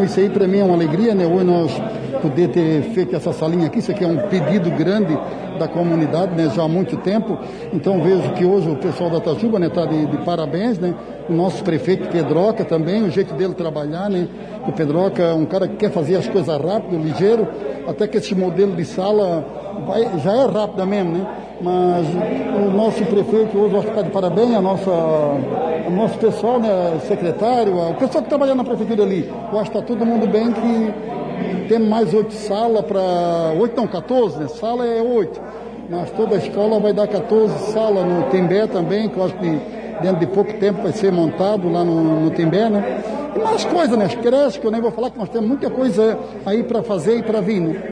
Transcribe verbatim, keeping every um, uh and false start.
Então, isso aí para mim é uma alegria, né? Hoje nós poder ter feito essa salinha aqui, isso aqui é um pedido grande da comunidade, né? Já há muito tempo. Então vejo que hoje o pessoal da Itajuba, né, está de, de parabéns, né? O nosso prefeito Pedroca também, o jeito dele trabalhar, né? O Pedroca é um cara que quer fazer as coisas rápido, ligeiro, até que esse modelo de sala vai, já é rápida mesmo, né? Mas o nosso prefeito hoje vai ficar de parabéns, a nossa, o nosso pessoal, né, secretário, o pessoal que trabalha na prefeitura ali. Eu acho que está todo mundo bem, que tem mais oito salas para... Oito não, quatorze, né? Sala é oito. Mas toda a escola vai dar quatorze salas no Timbé também, que eu acho que dentro de pouco tempo vai ser montado lá no, no Timbé, né? E mais coisas, né? As creches, que eu nem vou falar, que nós temos muita coisa aí para fazer e para vir, né?